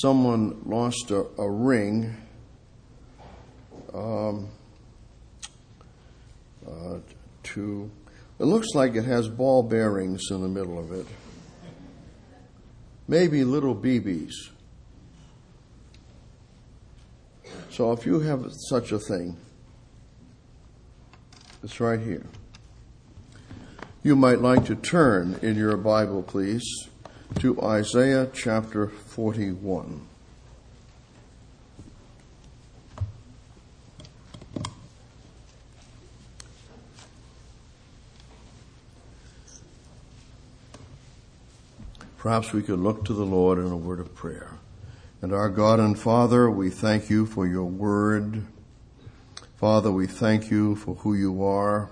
someone lost a ring it looks like it has ball bearings in the middle of it. Maybe little BBs. So if you have such a thing, it's right here. You might like to turn in your Bible, please, to Isaiah chapter 41. Perhaps we could look to the Lord in a word of prayer. And our God and Father, we thank you for your word. Father, we thank you for who you are.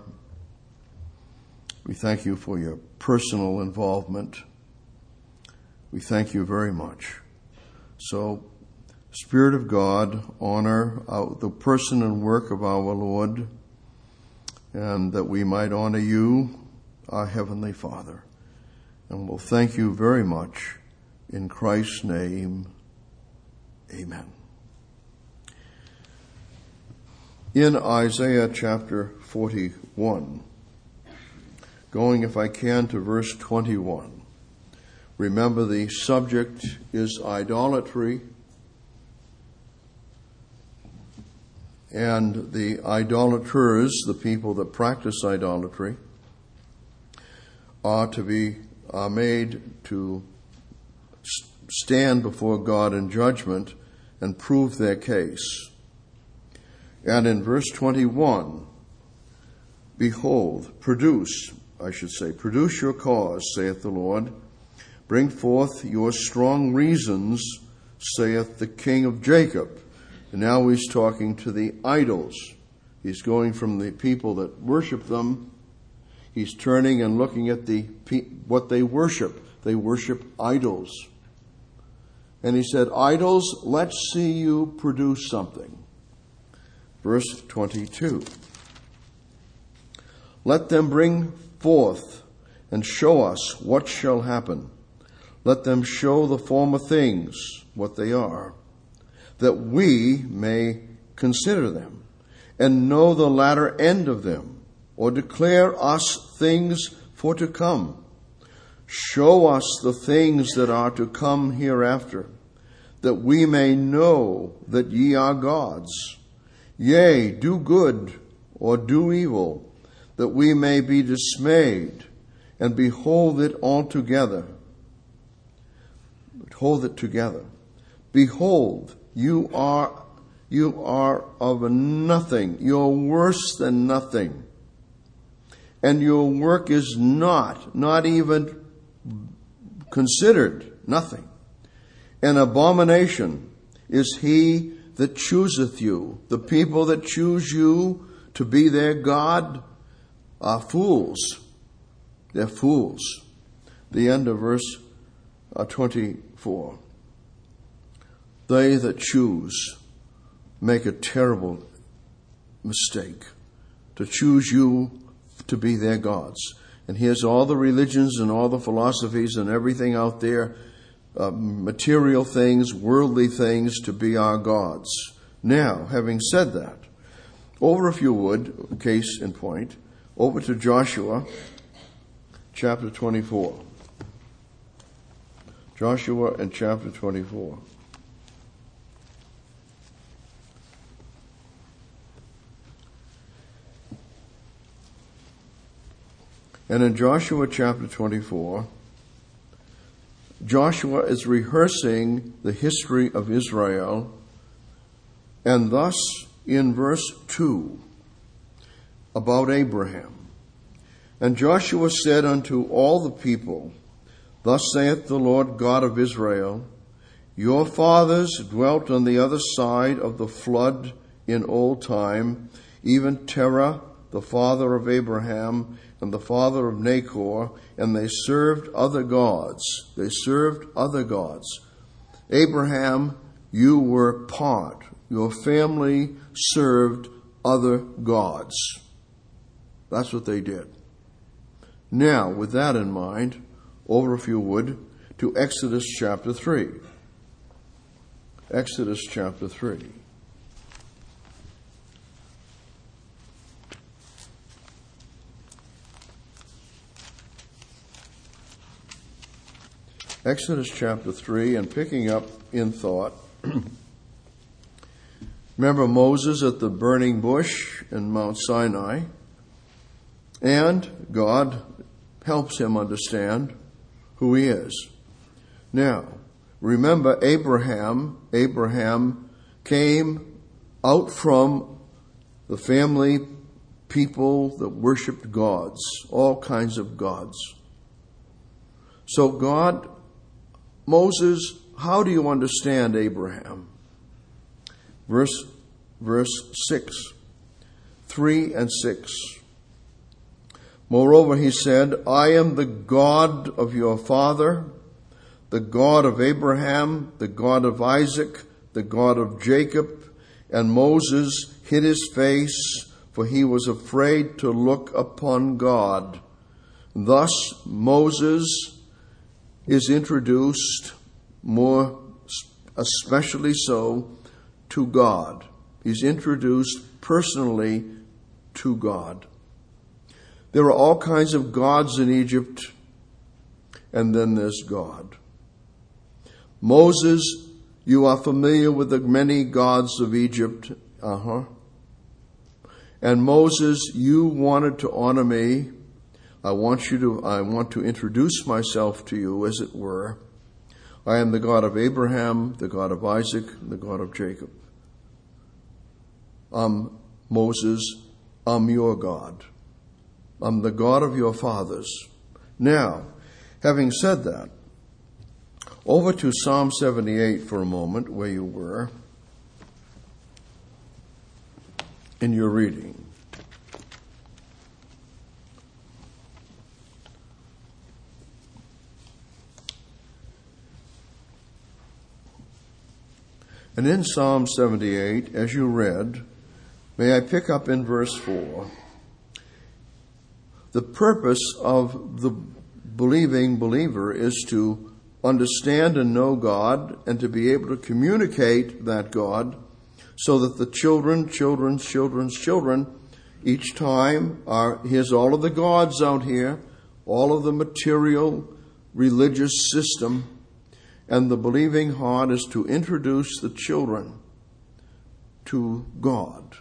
We thank you for your personal involvement. We thank you very much. So, Spirit of God, honor the person and work of our Lord, and that we might honor you, our Heavenly Father. And we'll thank you very much in Christ's name. Amen. In Isaiah chapter 41, going, if I can, to verse 21. Remember, the subject is idolatry. And the idolaters, the people that practice idolatry, are made to stand before God in judgment and prove their case. And in verse 21, behold, produce your cause, saith the Lord. Bring forth your strong reasons, saith the King of Jacob. And now he's talking to the idols. He's going from the people that worship them. He's turning and looking at what they worship. They worship idols. And he said, idols, let's see you produce something. Verse 22. Let them bring forth and show us what shall happen. Let them show the former things, what they are, that we may consider them and know the latter end of them, or declare us things for to come. Show us the things that are to come hereafter, that we may know that ye are gods. Yea, do good or do evil, that we may be dismayed and behold it all together. Hold it together. Behold, you are of nothing. You're worse than nothing. And your work is not even considered, nothing. An abomination is he that chooseth you. The people that choose you to be their God are fools. They're fools. The end of verse 24. They that choose make a terrible mistake to choose you to be their gods. And here's all the religions and all the philosophies and everything out there, material things, worldly things, to be our gods. Now, having said that, over, if you would, case in point, over to Joshua chapter 24. Joshua and chapter 24. And in Joshua chapter 24, Joshua is rehearsing the history of Israel, and thus in verse 2 about Abraham. And Joshua said unto all the people, Thus saith the Lord God of Israel, Your fathers dwelt on the other side of the flood in old time, even Terah, the father of Abraham, and the father of Nahor, and they served other gods. They served other gods. Abraham, you were part. Your family served other gods. That's what they did. Now, with that in mind, over, if you would, to Exodus chapter 3. Exodus chapter 3. Exodus chapter 3, and picking up in thought, remember Moses at the burning bush in Mount Sinai, and God helps him understand who he is. Now, remember Abraham. Abraham came out from the family people that worshiped gods, all kinds of gods. So God, Moses, how do you understand Abraham? Verse 6, 3 and 6. Moreover, he said, I am the God of your father, the God of Abraham, the God of Isaac, the God of Jacob. And Moses hid his face, for he was afraid to look upon God. Thus Moses is introduced, more especially so, to God. He's introduced personally to God. There are all kinds of gods in Egypt, and then there's God. Moses, you are familiar with the many gods of Egypt. And Moses, you wanted to honor me. I want to introduce myself to you, as it were. I am the God of Abraham, the God of Isaac, the God of Jacob. Moses, I'm your God. I'm the God of your fathers. Now, having said that, over to Psalm 78 for a moment, where you were in your reading. And in Psalm 78, as you read, may I pick up in verse 4. The purpose of the believing believer is to understand and know God and to be able to communicate that God so that the children's children each time here's all of the gods out here, all of the material religious system, and the believing heart is to introduce the children to God.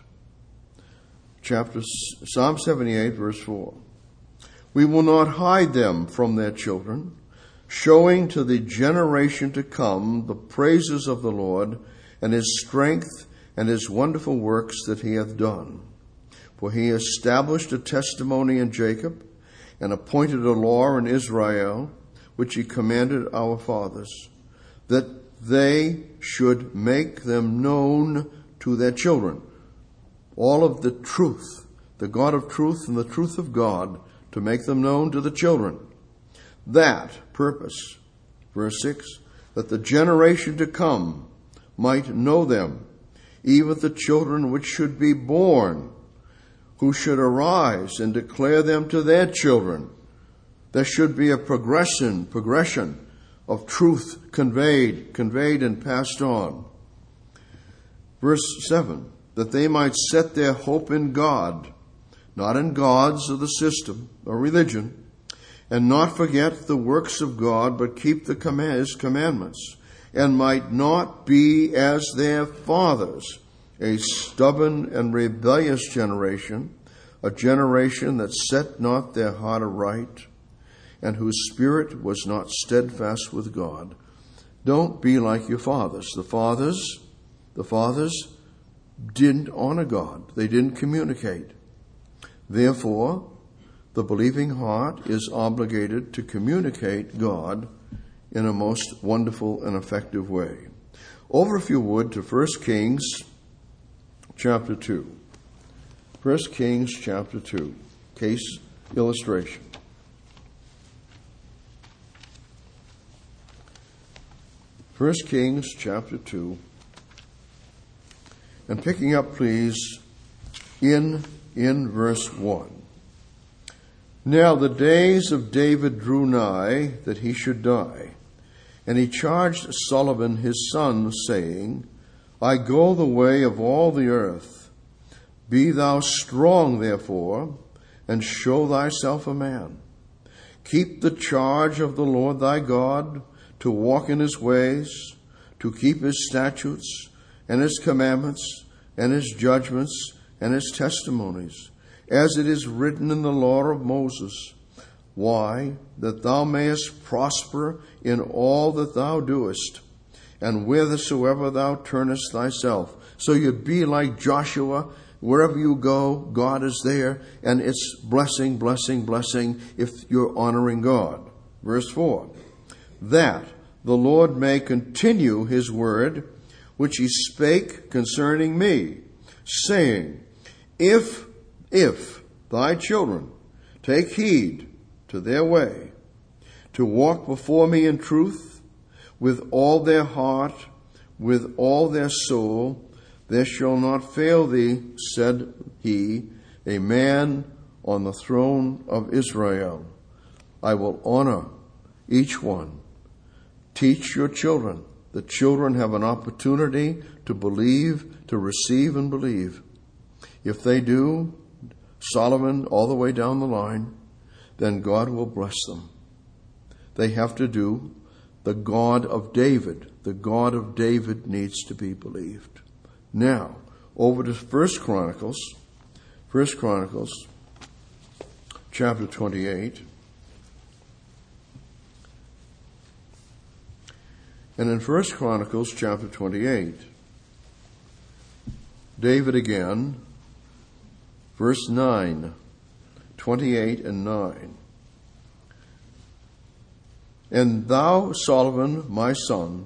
Psalm 78, verse 4. We will not hide them from their children, showing to the generation to come the praises of the Lord and his strength and his wonderful works that he hath done. For he established a testimony in Jacob and appointed a law in Israel, which he commanded our fathers, that they should make them known to their children. All of the truth, the God of truth and the truth of God, to make them known to the children. That purpose, verse 6, that the generation to come might know them, even the children which should be born, who should arise and declare them to their children. There should be a progression of truth conveyed and passed on. Verse 7, that they might set their hope in God, not in gods of the system or religion, and not forget the works of God, but keep his commandments, and might not be as their fathers, a stubborn and rebellious generation, a generation that set not their heart aright, and whose spirit was not steadfast with God. Don't be like your fathers. The fathers didn't honor God. They didn't communicate. Therefore, the believing heart is obligated to communicate God in a most wonderful and effective way. Over, if you would, to 1 Kings chapter 2. 1 Kings chapter 2. Case illustration. 1 Kings chapter 2. And picking up, please, in verse 1. Now the days of David drew nigh that he should die, And he charged Solomon his son, saying, I go the way of all the earth. Be thou strong, therefore, and show thyself a man. Keep the charge of the Lord thy God, to walk in his ways, to keep his statutes, and his commandments, and his judgments, and his testimonies, as it is written in the law of Moses. Why? That thou mayest prosper in all that thou doest, and whithersoever thou turnest thyself. So you be like Joshua. Wherever you go, God is there, and it's blessing, blessing, blessing if you're honoring God. Verse 4, that the Lord may continue his word, which he spake concerning me, saying, If thy children take heed to their way, to walk before me in truth, with all their heart, with all their soul, there shall not fail thee, said he, a man on the throne of Israel. I will honor each one. Teach your children. The children have an opportunity to believe, to receive and believe. If they do, Solomon all the way down the line, then God will bless them. They have to do the God of David. The God of David needs to be believed. Now, over to 1 Chronicles chapter 28. And in 1 Chronicles chapter 28, David again, verse 9, 28 and 9. And thou, Solomon, my son,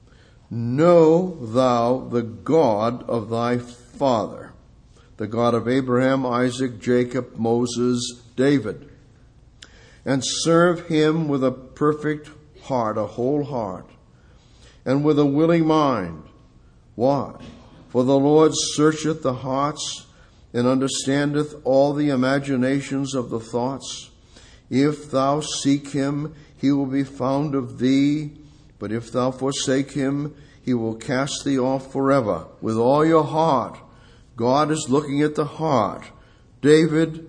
know thou the God of thy father, the God of Abraham, Isaac, Jacob, Moses, David, and serve him with a perfect heart, a whole heart, and with a willing mind. Why? For the Lord searcheth the hearts, and understandeth all the imaginations of the thoughts. If thou seek him, he will be found of thee. But if thou forsake him, he will cast thee off forever. With all your heart. God is looking at the heart. David,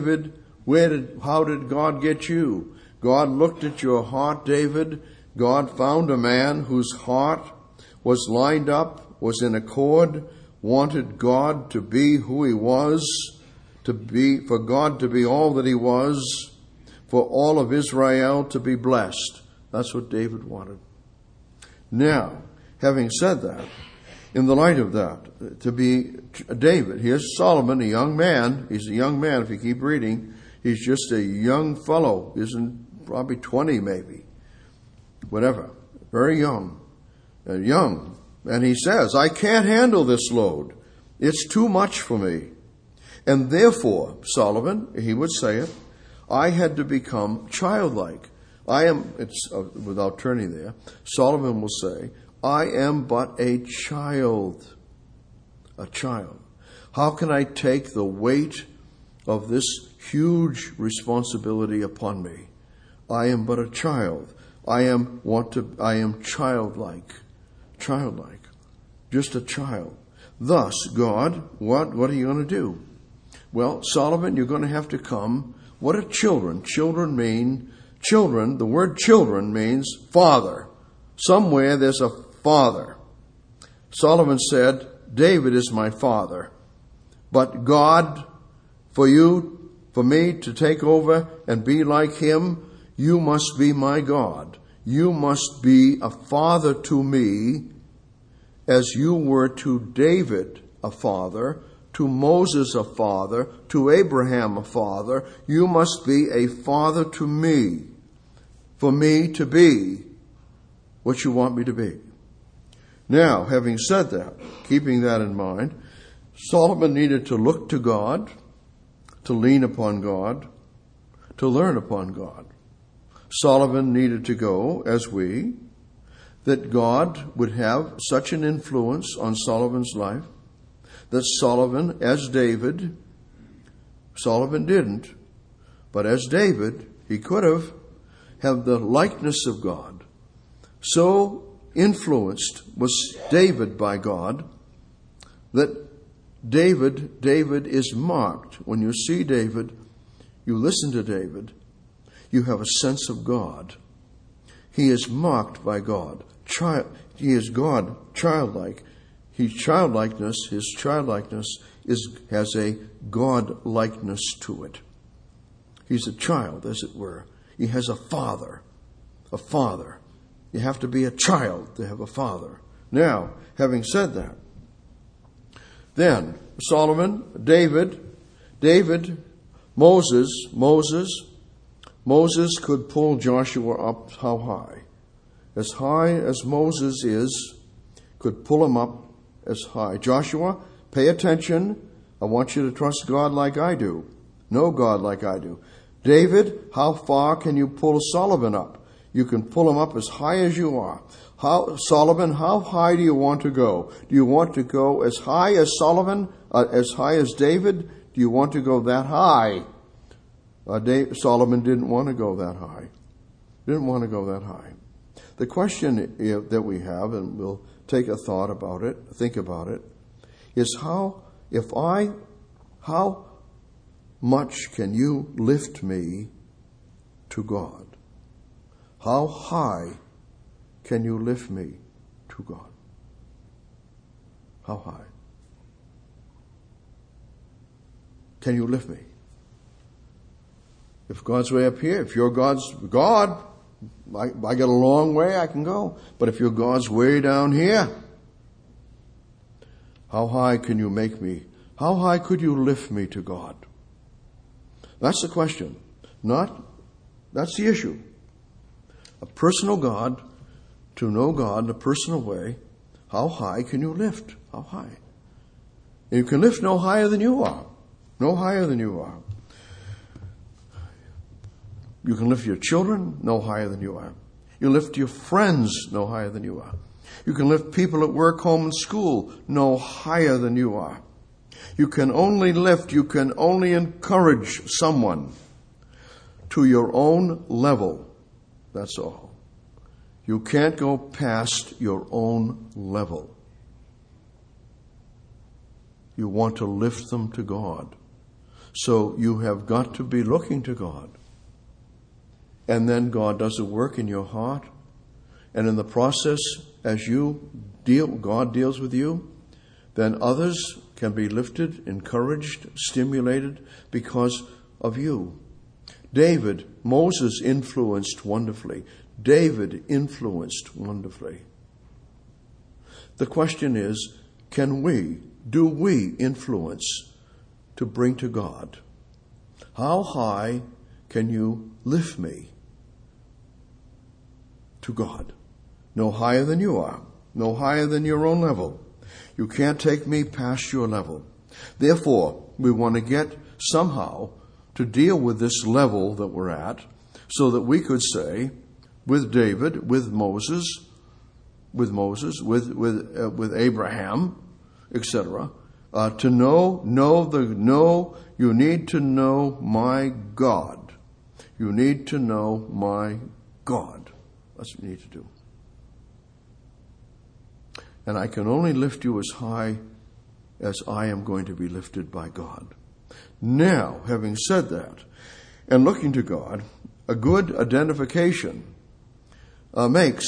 how did God get you? God looked at your heart, David. God found a man whose heart was lined up, was in accord, wanted God to be who he was, for God to be all that he was, for all of Israel to be blessed. That's what David wanted. Now, having said that, in the light of that, to be David, here's Solomon, a young man. He's a young man if you keep reading. He's just a young fellow, isn't probably 20 maybe, whatever, very young. And he says, I can't handle this load. It's too much for me. And therefore, Solomon, he would say it, I had to become childlike. Without turning there, Solomon will say, I am but a child. A child. How can I take the weight of this huge responsibility upon me? I am but a child. I am childlike. Childlike. Just a child. Thus, God, what are you going to do? Well, Solomon, you're going to have to come. What are children? Children mean, the word children means father. Somewhere there's a father. Solomon said, David is my father. But God, for me to take over and be like him, you must be my God. You must be a father to me as you were to David a father, to Moses a father, to Abraham a father. You must be a father to me, for me to be what you want me to be. Now, having said that, keeping that in mind, Solomon needed to look to God, to lean upon God, to learn upon God. Solomon needed to go, as we, that God would have such an influence on Solomon's life, that Solomon, as David, Solomon didn't, but as David, he could have the likeness of God. So influenced was David by God that David is marked. When you see David, you listen to David, you have a sense of God. He is marked by God. He is God, childlike. His childlikeness has a God-likeness to it. He's a child, as it were. He has a father. A father. You have to be a child to have a father. Now, having said that, then Solomon, David, Moses could pull Joshua up how high? As high as Moses is, could pull him up as high. Joshua, pay attention. I want you to trust God like I do. Know God like I do. David, how far can you pull Solomon up? You can pull him up as high as you are. Solomon, how high do you want to go? Do you want to go as high as Solomon, as high as David? Do you want to go that high? Solomon didn't want to go that high. Didn't want to go that high. The question that we have, and we'll take a thought about it, think about it, is how much can you lift me to God? How high can you lift me to God? How high? Can you lift me? If God's way up here, if you're God's God, I got a long way I can go. But if your God's way down here, how high can you make me? How high could you lift me to God? That's the question. That's the issue. A personal God, to know God in a personal way, how high can you lift? How high? And you can lift no higher than you are. No higher than you are. You can lift your children no higher than you are. You lift your friends no higher than you are. You can lift people at work, home, and school no higher than you are. You can only encourage someone to your own level. That's all. You can't go past your own level. You want to lift them to God. So you have got to be looking to God. And then God does a work in your heart. And in the process, as God deals with you, then others can be lifted, encouraged, stimulated because of you. Moses influenced wonderfully. David influenced wonderfully. The question is, do we influence to bring to God? How high can you lift me to God? No higher than you are. No higher than your own level. You can't take me past your level. Therefore, we want to get somehow to deal with this level that we're at so that we could say, with David, with Moses, with Abraham, etc., you need to know my God. You need to know my God. That's what you need to do. And I can only lift you as high as I am going to be lifted by God. Now, having said that, and looking to God, a good identification good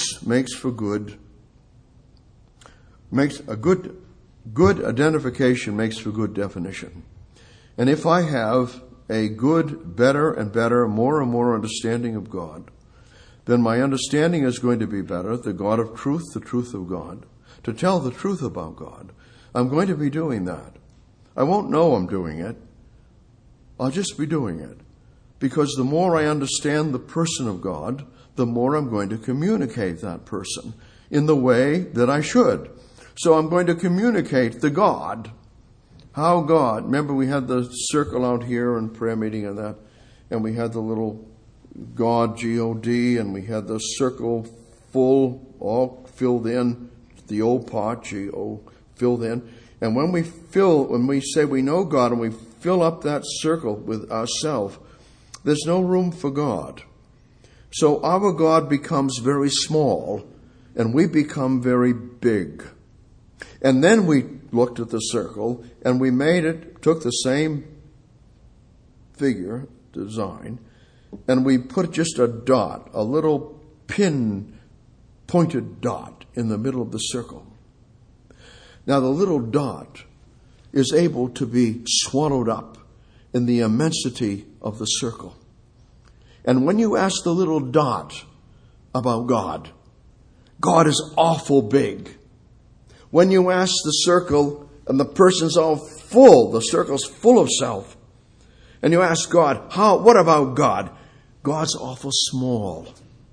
identification makes for good definition. And if I have a good, better and better, more and more understanding of God, then my understanding is going to be better, the God of truth, the truth of God, to tell the truth about God. I'm going to be doing that. I won't know I'm doing it. I'll just be doing it. Because the more I understand the person of God, the more I'm going to communicate that person in the way that I should. So I'm going to communicate the God. How God. Remember we had the circle out here in prayer meeting and that, and we had the little God, G-O-D, and we had the circle full, all filled in, the O part, G-O, filled in. And when we say we know God and we fill up that circle with ourselves, there's no room for God. So our God becomes very small and we become very big. And then we looked at the circle, and we took the same figure, design, and we put just a dot, a little pin-pointed dot in the middle of the circle. Now the little dot is able to be swallowed up in the immensity of the circle. And when you ask the little dot about God, God is awful big. When you ask the circle and the person's all full, the circle's full of self, and you ask God, what about God? God's awful small.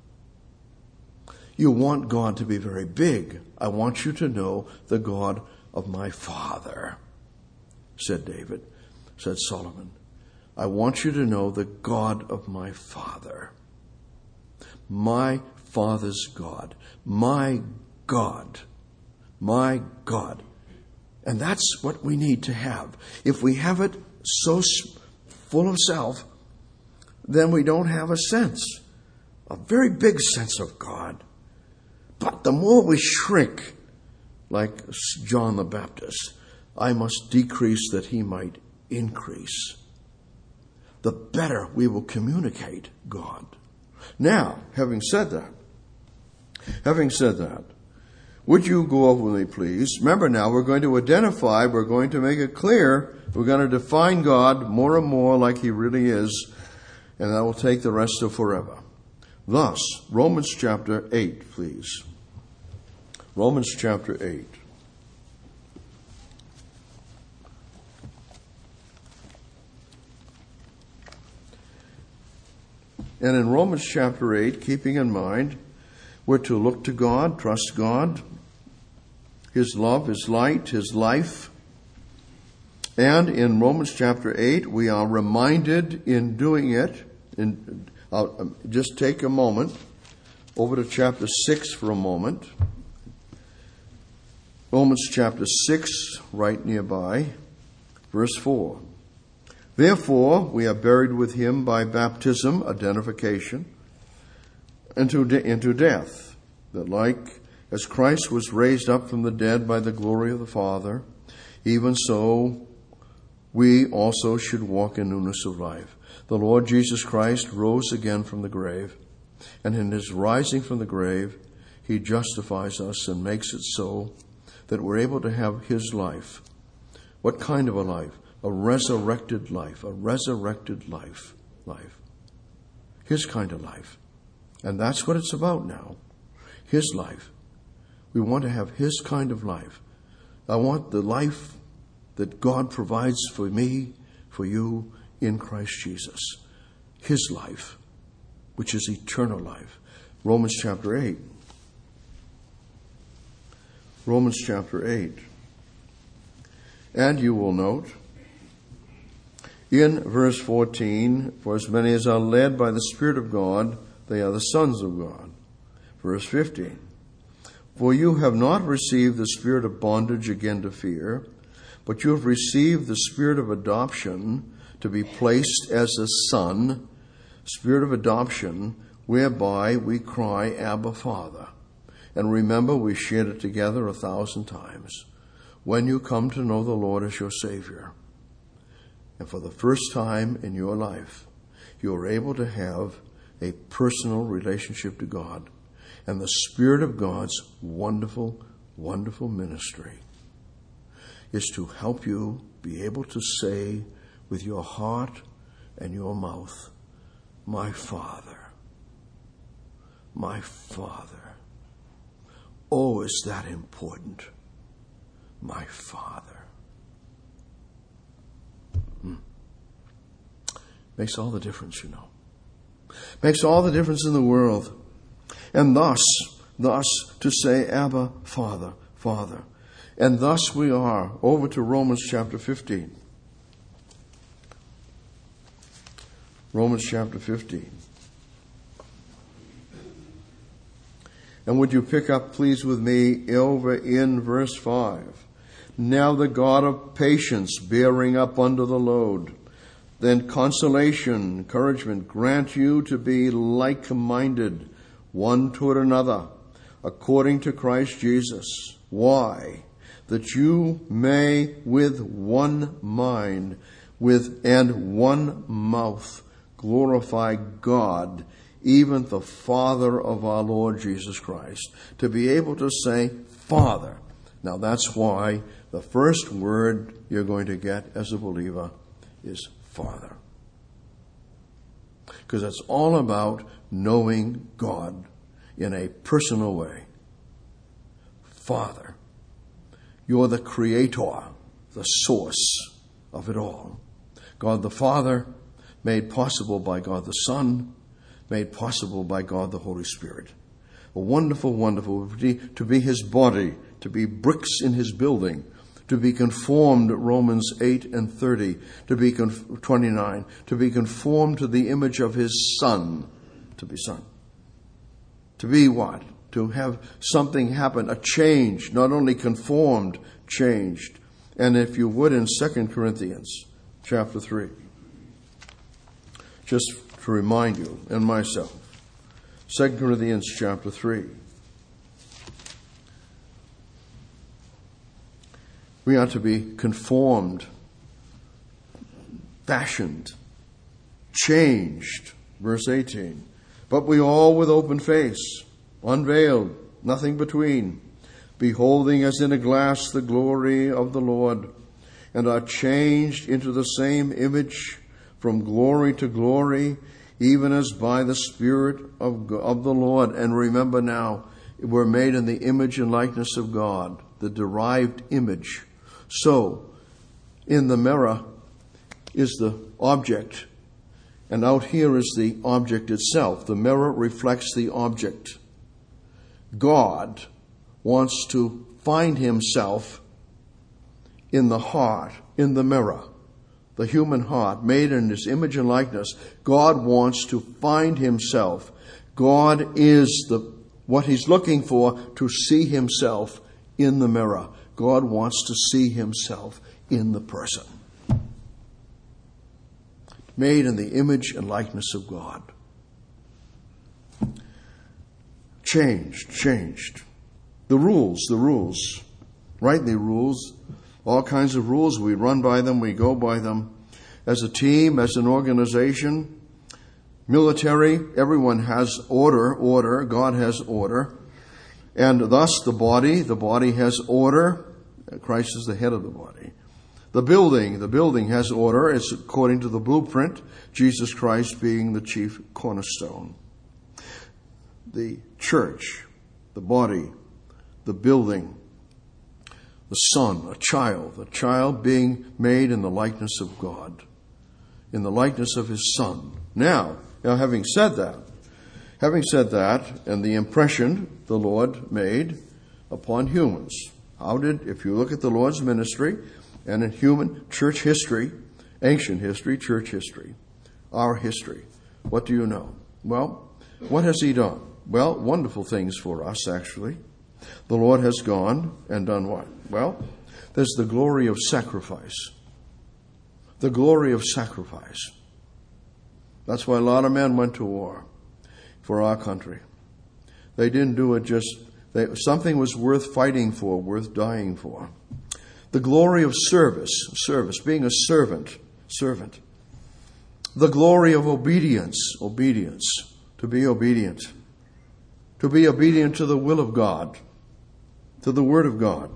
You want God to be very big. I want you to know the God of my Father, said David, said Solomon. I want you to know the God of my Father. My Father's God. My God. My God. And that's what we need to have. If we have it so full of self, then we don't have a sense, a very big sense of God. But the more we shrink, like John the Baptist, I must decrease that he might increase, the better we will communicate God. Now, having said that, would you go over with me, please? Remember now, we're going to identify, we're going to make it clear, we're going to define God more and more like he really is, and that will take the rest of forever. Thus, Romans chapter 8, please. Romans chapter 8. And in Romans chapter 8, keeping in mind, we're to look to God, trust God, his love, his light, his life. And in Romans chapter 8, we are reminded in doing it, just take a moment, over to chapter 6 for a moment. Romans chapter 6, right nearby, verse 4. Therefore, we are buried with him by baptism, identification, into death, that like as Christ was raised up from the dead by the glory of the Father, even so we also should walk in newness of life. The Lord Jesus Christ rose again from the grave, and in his rising from the grave, he justifies us and makes it so that we're able to have his life. What kind of a life? A resurrected life. A resurrected life. His kind of life. And that's what it's about now. His life. We want to have his kind of life. I want the life that God provides for me, for you, in Christ Jesus. His life, which is eternal life. Romans chapter 8. Romans chapter 8. And you will note, in verse 14, for as many as are led by the Spirit of God, they are the sons of God. Verse 15, for you have not received the spirit of bondage again to fear, but you have received the spirit of adoption to be placed as a son, spirit of adoption, whereby we cry, Abba, Father. And remember, we shared it together 1,000 times. When you come to know the Lord as your Savior, and for the first time in your life, you are able to have a personal relationship to God, and the Spirit of God's wonderful, wonderful ministry is to help you be able to say with your heart and your mouth, my Father, my Father. Oh, is that important? My Father. Makes all the difference, you know. Makes all the difference in the world. And thus to say, Abba, Father, Father. And thus we are over to Romans chapter 15. Romans chapter 15. And would you pick up, please, with me over in verse 5. Now the God of patience, bearing up under the load, then consolation, encouragement, grant you to be like-minded one toward another, according to Christ Jesus. Why? That you may with one mind, and one mouth glorify God, even the Father of our Lord Jesus Christ. To be able to say, Father. Now that's why the first word you're going to get as a believer is Father. Because it's all about knowing God in a personal way. Father. You're the creator, the source of it all. God the Father, made possible by God the Son, made possible by God the Holy Spirit. A wonderful, wonderful, to be his body, to be bricks in his building, to be conformed, Romans 8:30, to be 29, to be conformed to the image of his Son, to be Son. To be what? To have something happen, a change, not only conformed, changed. And if you would, in 2 Corinthians chapter 3, just to remind you and myself, 2 Corinthians chapter 3. We are to be conformed, fashioned, changed. Verse 18. But we all with open face, unveiled, nothing between, beholding as in a glass the glory of the Lord, and are changed into the same image from glory to glory, even as by the Spirit of the Lord. And remember now, we're made in the image and likeness of God, the derived image. So, in the mirror is the object, and out here is the object itself. The mirror reflects the object. God wants to find himself in the heart, in the mirror, the human heart, made in his image and likeness. God wants to find himself. God is what he's looking for, to see himself in the mirror. God wants to see himself in the person. Made in the image and likeness of God. Changed. The rules, rightly rules, all kinds of rules. We run by them, we go by them. As a team, as an organization, military, everyone has order. God has order. And thus the body has order. Christ is the head of the body. The building has order. It's according to the blueprint, Jesus Christ being the chief cornerstone. The church, the body, the building, the son, a child being made in the likeness of God, in the likeness of his Son. Now having said that, and the impression the Lord made upon humans. If you look at the Lord's ministry and in human church history, ancient history, church history, our history, what do you know? Well, what has he done? Well, wonderful things for us, actually. The Lord has gone and done what? Well, there's the glory of sacrifice. The glory of sacrifice. That's why a lot of men went to war for our country. They didn't do it something was worth fighting for, worth dying for. The glory of service, being a servant. The glory of obedience, to be obedient. To be obedient to the will of God, to the Word of God.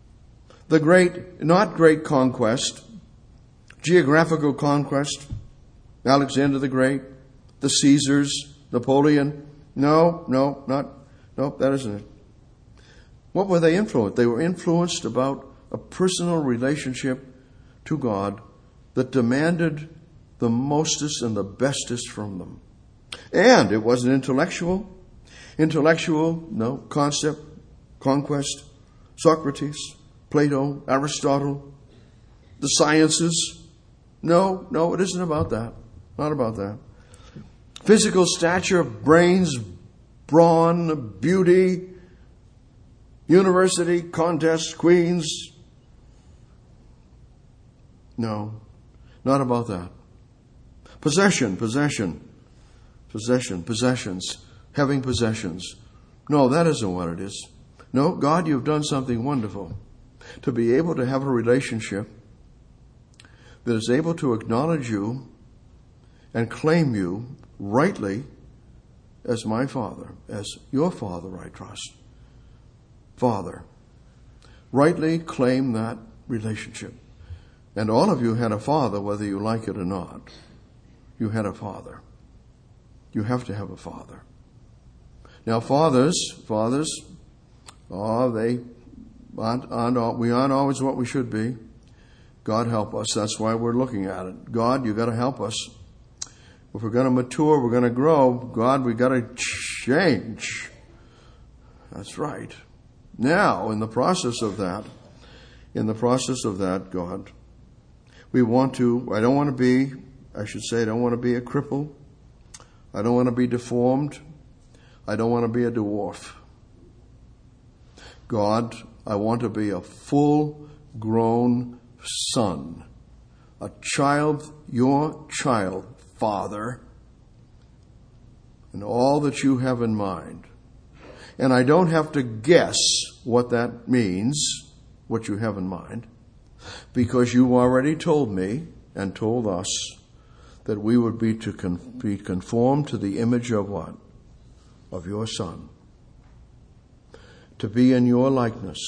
Not great conquest, geographical conquest, Alexander the Great, the Caesars, Napoleon. No, that isn't it. What were they influenced? They were influenced about a personal relationship to God that demanded the mostest and the bestest from them. And it wasn't intellectual, no, concept, conquest, Socrates, Plato, Aristotle, the sciences. No, it isn't about that. Not about that. Physical stature, brains, brawn, beauty, university, contests, queens. No, not about that. Possessions, having possessions. No, that isn't what it is. No, God, you've done something wonderful. To be able to have a relationship that is able to acknowledge you and claim you rightly as my Father, as your Father, I trust. Father, rightly claim that relationship. And all of you had a father, whether you like it or not. You had a father. You have to have a father. Now, fathers, we aren't always what we should be. God help us. That's why we're looking at it. God, you got to help us. If we're going to mature, we're going to grow. God, we got to change. That's right. Now, in the process of that, God, I don't want to be a cripple. I don't want to be deformed. I don't want to be a dwarf. God, I want to be a full-grown son, a child, your child, Father, and all that you have in mind. And I don't have to guess what that means, what you have in mind, because you already told me and told us that we would be conformed to the image of what? Of your Son. To be in your likeness.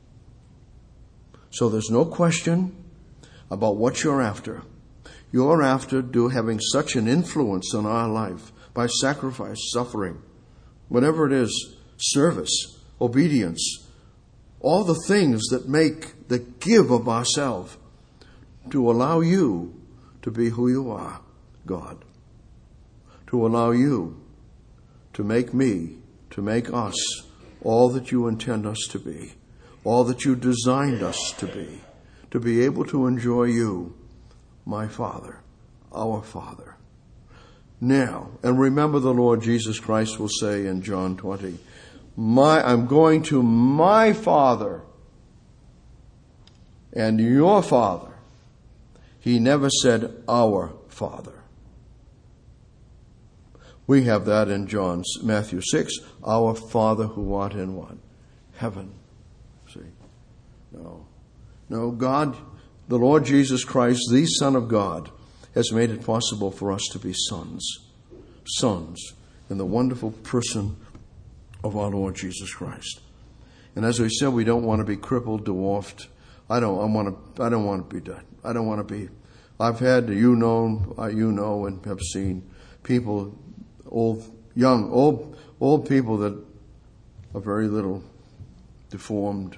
So there's no question about what you're after. You're after having such an influence in our life by sacrifice, suffering, whatever it is, service, obedience, all the things that give of ourselves to allow you to be who you are, God. To allow you to make me, to make us all that you intend us to be, all that you designed us to be able to enjoy you, my Father, our Father. Now, and remember the Lord Jesus Christ will say in John 20, I'm going to my Father and your Father. He never said our Father. We have that in Matthew 6, our Father who art in what? Heaven. See? No, God, the Lord Jesus Christ, the Son of God, has made it possible for us to be sons. Sons in the wonderful person of our Lord Jesus Christ. And as we said, we don't want to be crippled, dwarfed. I don't want to be that. I don't want to be. I've had, you know, and have seen people, old people that are very little deformed.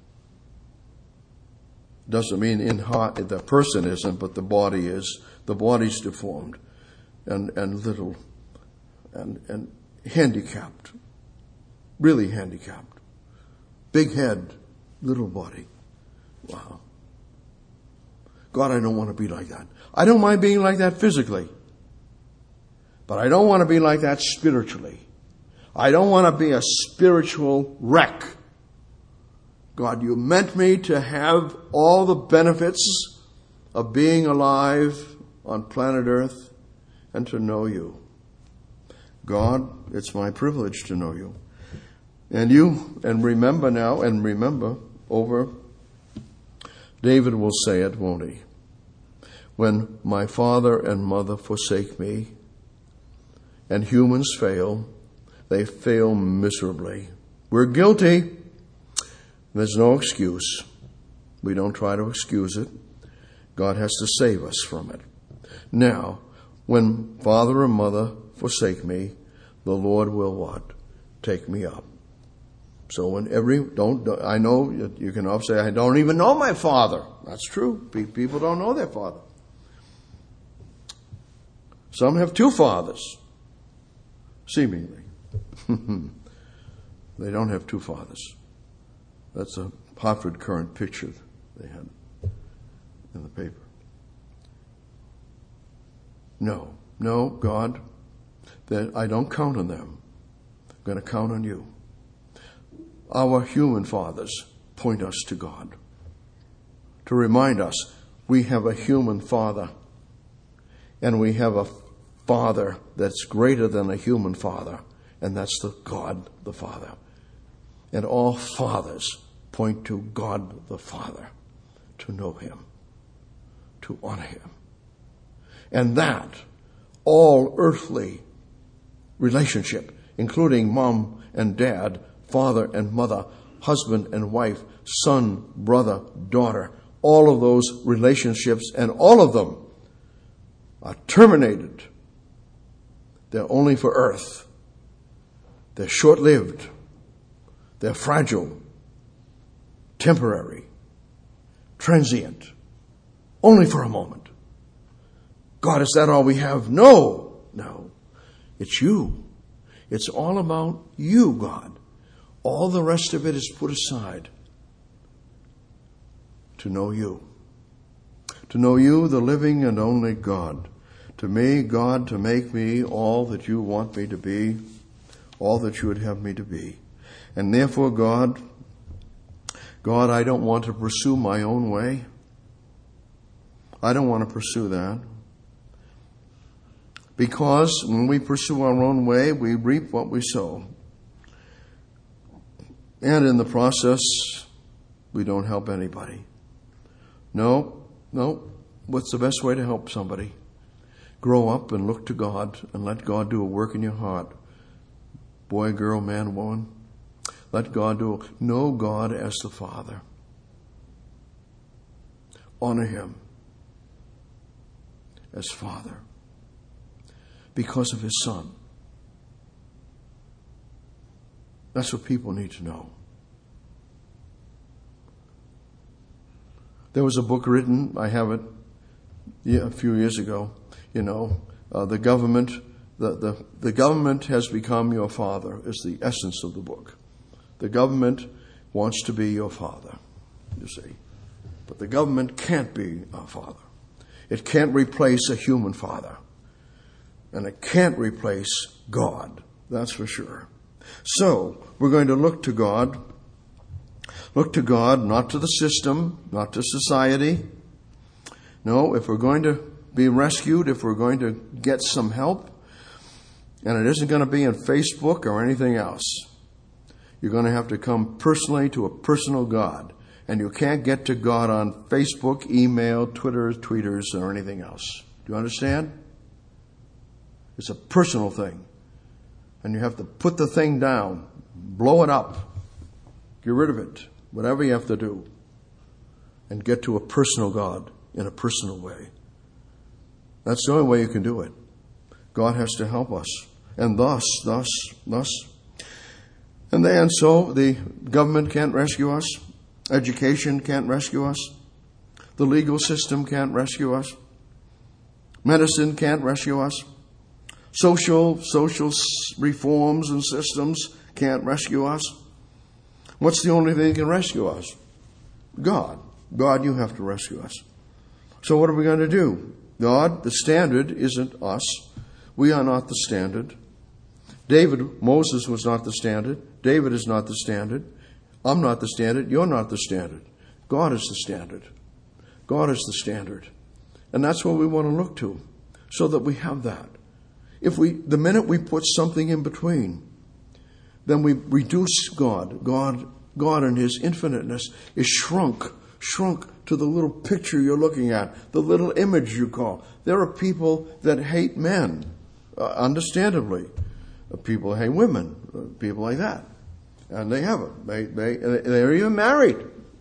Doesn't mean in heart the person isn't, but the body is. The body's deformed and little and handicapped. Really handicapped. Big head, little body. Wow. God, I don't want to be like that. I don't mind being like that physically. But I don't want to be like that spiritually. I don't want to be a spiritual wreck. God, you meant me to have all the benefits of being alive on planet Earth and to know you. God, it's my privilege to know you. And remember over, David will say it, won't he? When my father and mother forsake me, and humans fail, they fail miserably. We're guilty. There's no excuse. We don't try to excuse it. God has to save us from it. Now, when father and mother forsake me, the Lord will what? Take me up. So I know you can often say, I don't even know my father. That's true. People don't know their father. Some have two fathers. Seemingly. They don't have two fathers. That's a Hartford Current picture they had in the paper. No, God, that I don't count on them. I'm going to count on you. Our human fathers point us to God. To remind us, we have a human father. And we have a Father that's greater than a human father. and that's the God the Father. And all fathers point to God the Father, to know him, to honor him. And that all earthly relationship, including mom and dad, father and mother, husband and wife, son, brother, daughter, all of those relationships, and all of them are terminated. They're only for earth. They're short-lived. They're fragile, temporary, transient, only for a moment. God, is that all we have? No. It's you. It's all about you, God. All the rest of it is put aside to know you. To know you, the living and only God. To me, God, to make me all that you want me to be, all that you would have me to be. And therefore, God, I don't want to pursue my own way. I don't want to pursue that. Because when we pursue our own way, we reap what we sow. And in the process, we don't help anybody. No. What's the best way to help somebody? Grow up and look to God and let God do a work in your heart. Boy, girl, man, woman. Let God know God as the Father. Honor him as Father because of his Son. That's what people need to know. There was a book written, I have it a few years ago, the government has become your father is the essence of the book. The government wants to be your father, you see. But the government can't be our father. It can't replace a human father. And it can't replace God, that's for sure. So, we're going to look to God. Look to God, not to the system, not to society. No, if we're going to be rescued, if we're going to get some help, and it isn't going to be in Facebook or anything else, you're going to have to come personally to a personal God. And you can't get to God on Facebook, email, Twitter, tweeters, or anything else. Do you understand? It's a personal thing. And you have to put the thing down, blow it up, get rid of it, whatever you have to do, and get to a personal God in a personal way. That's the only way you can do it. God has to help us. And thus. And then so the government can't rescue us. Education can't rescue us. The legal system can't rescue us. Medicine can't rescue us. Social reforms and systems can't rescue us. What's the only thing that can rescue us? God. God, you have to rescue us. So what are we going to do? God, the standard isn't us. We are not the standard. Moses was not the standard. David is not the standard. I'm not the standard. You're not the standard. God is the standard. God is the standard. And that's what we want to look to, so that we have that. The minute we put something in between, then we reduce God. God in his infiniteness is shrunk to the little picture you're looking at, the little image you call. There are people that hate men, understandably. People hate women, people like that. And they have it. They're even married.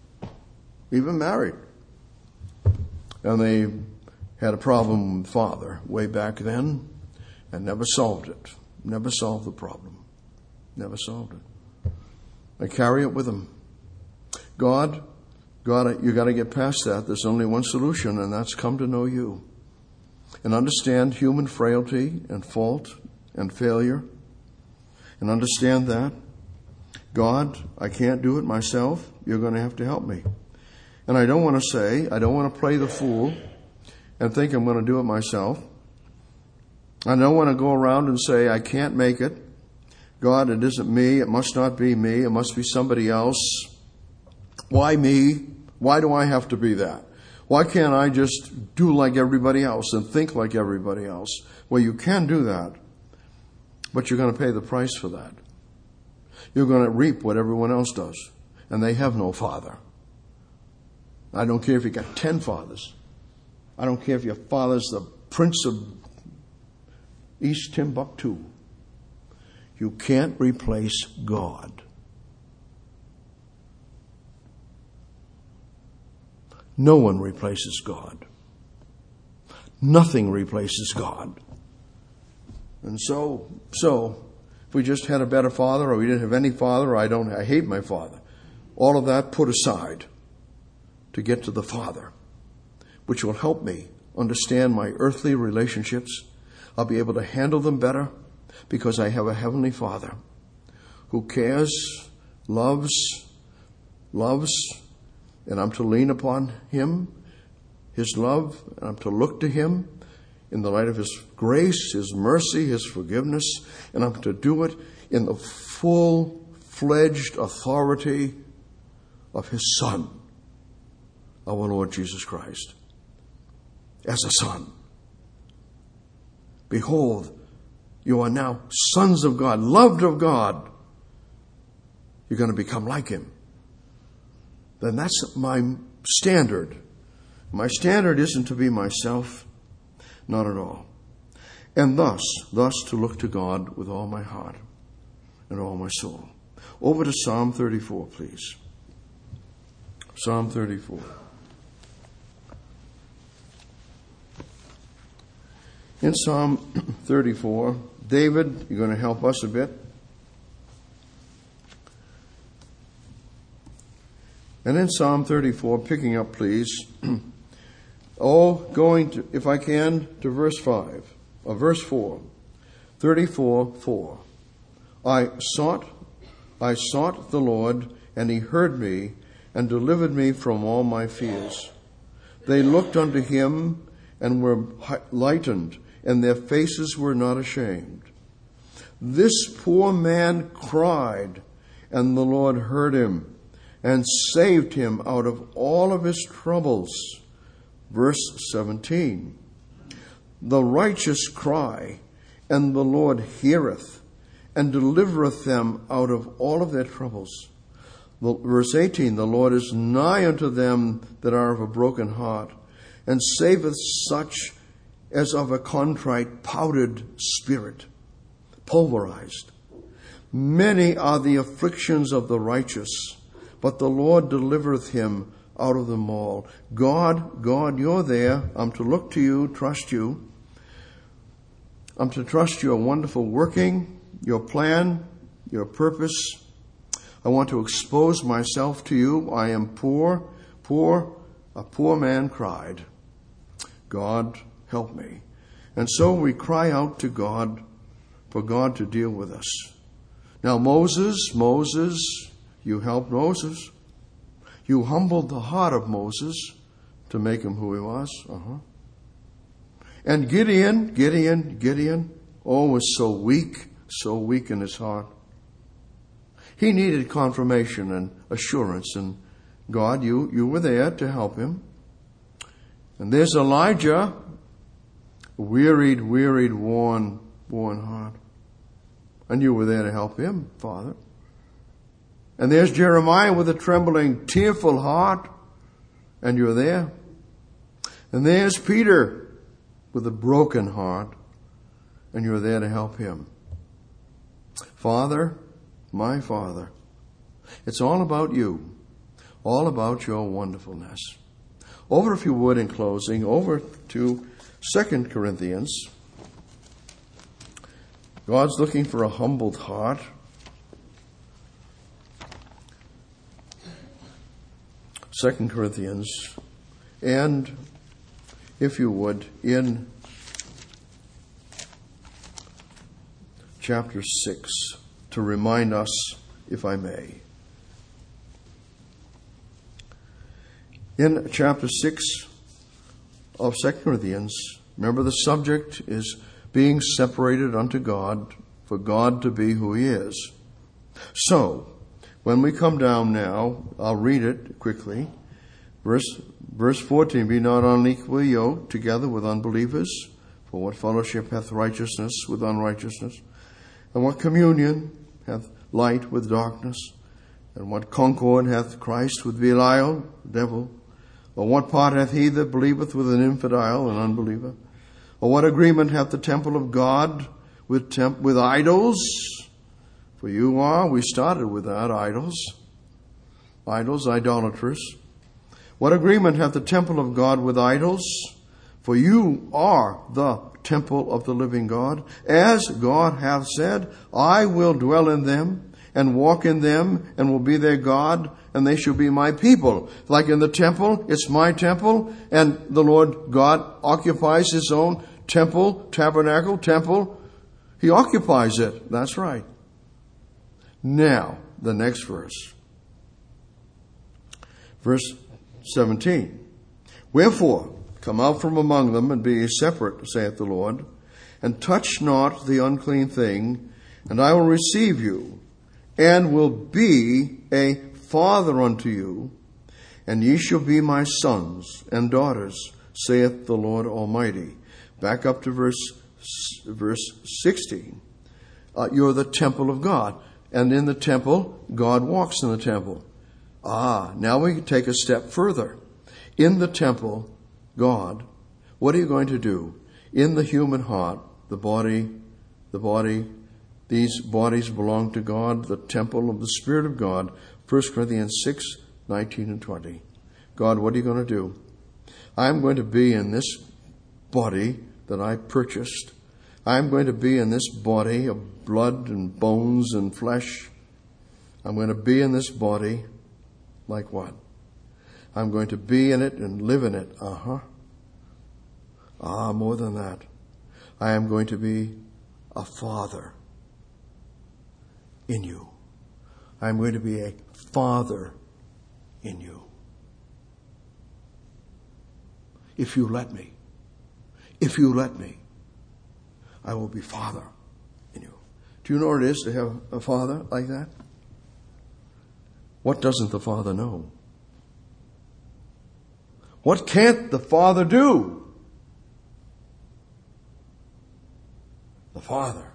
And they had a problem with father way back then and never solved it. Never solved the problem. Never solved it. They carry it with them. God, you got to get past that. There's only one solution, and that's come to know you. And understand human frailty and fault and failure. And understand that. God, I can't do it myself. You're going to have to help me. And I don't want to play the fool and think I'm going to do it myself. I don't want to go around and say, I can't make it. God, it isn't me. It must not be me. It must be somebody else. Why me? Why do I have to be that? Why can't I just do like everybody else and think like everybody else? Well, you can do that. But you're going to pay the price for that. You're going to reap what everyone else does. And they have no father. I don't care if you got 10 fathers. I don't care if your father's the Prince of East Timbuktu. You can't replace God. No one replaces God. Nothing replaces God. And so if we just had a better father, or we didn't have any father, or I hate my father, all of that put aside to get to the Father, which will help me understand my earthly relationships. I'll be able to handle them better because I have a Heavenly Father who cares, loves, and I'm to lean upon Him, His love, and I'm to look to Him in the light of His grace, His mercy, His forgiveness, and I'm to do it in the full-fledged authority of His Son, our Lord Jesus Christ, as a son. Behold, you are now sons of God, loved of God. You're going to become like Him. Then that's my standard. My standard isn't to be myself, not at all. And thus to look to God with all my heart and all my soul. Over to Psalm 34, please. Psalm 34. In Psalm 34, David, you're going to help us a bit. And in Psalm 34, picking up, please, going to, if I can, to verse 4. 34:4. I sought the Lord, and He heard me, and delivered me from all my fears. They looked unto Him, and were lightened, and their faces were not ashamed. This poor man cried, and the Lord heard him, and saved him out of all of his troubles. Verse 17. The righteous cry, and the Lord heareth, and delivereth them out of all of their troubles. Verse 18. The Lord is nigh unto them that are of a broken heart, and saveth such as of a contrite, powdered spirit, pulverized. Many are the afflictions of the righteous, but the Lord delivereth him out of them all. God, you're there. I'm to look to you, trust you. I'm to trust your wonderful working, your plan, your purpose. I want to expose myself to you. I am poor, a poor man cried. God, help me. And so we cry out to God for God to deal with us. Now Moses, you helped Moses. You humbled the heart of Moses to make him who he was. And Gideon, was so weak in his heart. He needed confirmation and assurance, and God, you were there to help him. And there's Elijah, wearied, worn heart. And you were there to help him, Father. And there's Jeremiah with a trembling, tearful heart, and you're there. And there's Peter with a broken heart, and you're there to help him. Father, my Father, it's all about you, all about your wonderfulness. Over, if you would, in closing, over to 2 Corinthians. God's looking for a humbled heart. 2 Corinthians, and if you would, in chapter 6, to remind us, if I may. In chapter 6 of 2 Corinthians, remember the subject is being separated unto God, for God to be who He is. So, when we come down now, I'll read it quickly. Verse 14, be not unequally yoked together with unbelievers, for what fellowship hath righteousness with unrighteousness? And what communion hath light with darkness? And what concord hath Christ with Belial, the devil? Or what part hath he that believeth with an infidel, an unbeliever? Or what agreement hath the temple of God with idols? For we started with that, idols, idolaters. What agreement hath the temple of God with idols? For you are the temple of the living God. As God hath said, I will dwell in them and walk in them and will be their God, and they shall be my people. Like in the temple, it's my temple, and the Lord God occupies his own temple, tabernacle, temple. He occupies it. That's right. Now, the next verse. Verse 17. Wherefore, come out from among them and be ye separate, saith the Lord, and touch not the unclean thing, and I will receive you, and will be a father unto you, and ye shall be my sons and daughters, saith the Lord Almighty. Back up to verse 16. You're the temple of God, and in the temple, God walks in the temple. Now we can take a step further. In the temple, God, what are you going to do? In the human heart, the body, these bodies belong to God, the temple of the Spirit of God. 1 Corinthians 6, 19 and 20. God, what are you going to do? I'm going to be in this body that I purchased. I'm going to be in this body of blood and bones and flesh. I'm going to be in this body like what? I'm going to be in it and live in it. More than that. I am going to be a father in you. I'm going to be a father in you. If you let me, I will be father in you. Do you know what it is to have a father like that? What doesn't the father know? What can't the father do? The father.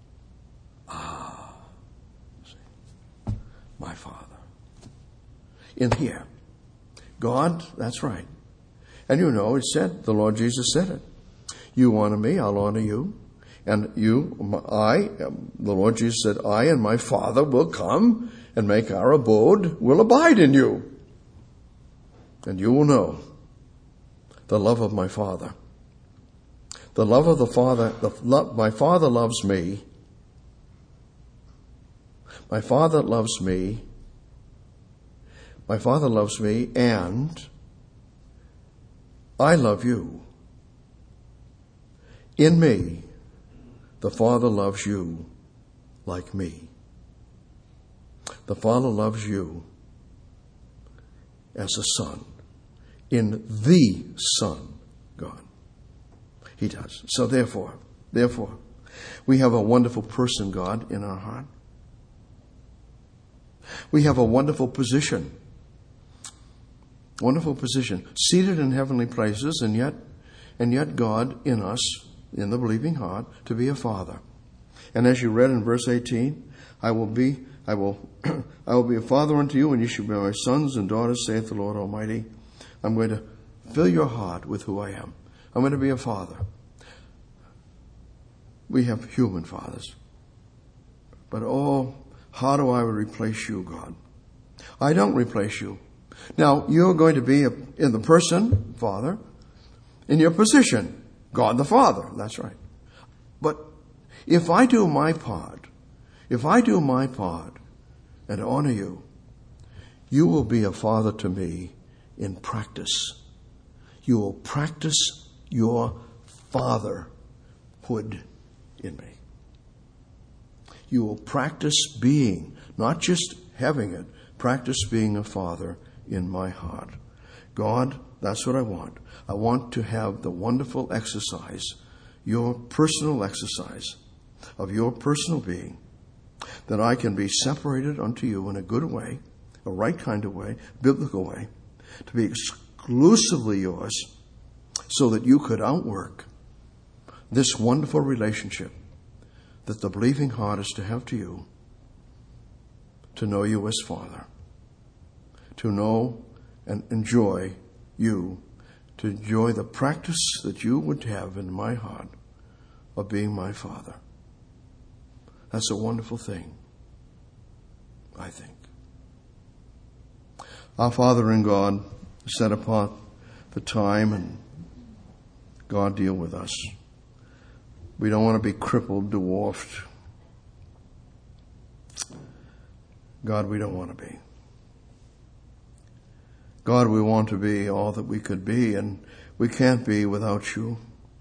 My father. In here. God, that's right. And you know, it said, the Lord Jesus said it. You honor me, I'll honor you. And the Lord Jesus said, I and my Father will come and make our abode, will abide in you. And you will know the love of my Father. The love of the Father, my Father loves me. My Father loves me. My Father loves me, and I love you. In me, the Father loves you like me. The Father loves you as a son. In the Son, God. He does. So therefore, we have a wonderful person, God, in our heart. We have a wonderful position. Wonderful position. Seated in heavenly places, and yet God in us, in the believing heart, to be a father. And as you read in verse 18, I will be a father unto you, and you shall be my sons and daughters, saith the Lord Almighty. I'm going to fill your heart with who I am. I'm going to be a father. We have human fathers. But how do I replace you, God? I don't replace you. Now, you're going to be in the person, Father, in your position, God the Father. That's right. But if I do my part and honor you, you will be a father to me in practice. You will practice your fatherhood in me. You will practice being, not just having it, practice being a father in my heart. God, that's what I want. I want to have the wonderful exercise, your personal exercise of your personal being, that I can be separated unto you in a good way, a right kind of way, biblical way, to be exclusively yours, so that you could outwork this wonderful relationship that the believing heart is to have to you, to know you as Father, to know and enjoy you, to enjoy the practice that you would have in my heart of being my Father. That's a wonderful thing, I think. Our Father in God, set apart the time, and God, deal with us. We don't want to be crippled, dwarfed. God, we don't want to be. God, we want to be all that we could be, and we can't be without you.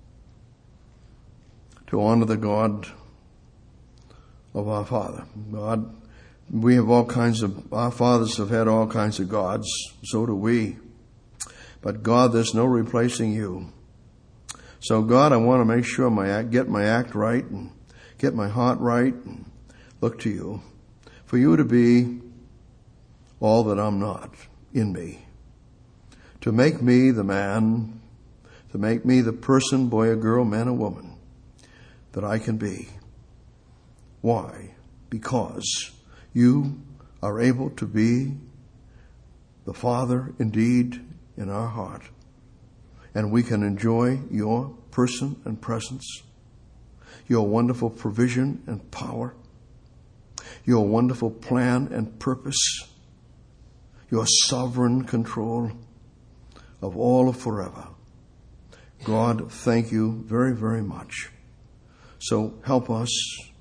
To honor the God of our Father. God, we have our fathers have had all kinds of gods, so do we. But God, there's no replacing you. So God, I want to make sure get my act right and get my heart right and look to you. For you to be all that I'm not in me. To make me the man, to make me the person, boy or girl, man or woman, that I can be. Why? Because you are able to be the Father indeed in our heart. And we can enjoy your person and presence, your wonderful provision and power, your wonderful plan and purpose, your sovereign control of all of forever. God, thank you very, very much. So help us.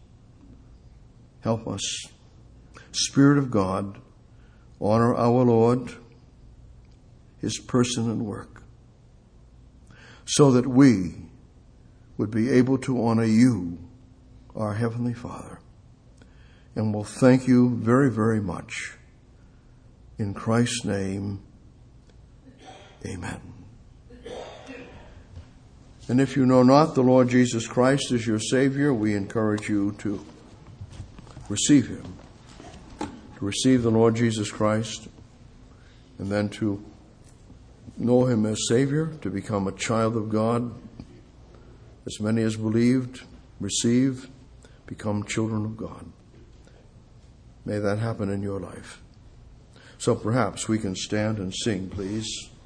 Help us. Spirit of God, honor our Lord, his person and work, so that we would be able to honor you, our Heavenly Father. And we'll thank you very, very much. In Christ's name, amen. And if you know not the Lord Jesus Christ as your Savior, we encourage you to receive him, to receive the Lord Jesus Christ, and then to know him as Savior, to become a child of God. As many as believed, receive, become children of God. May that happen in your life. So perhaps we can stand and sing, please.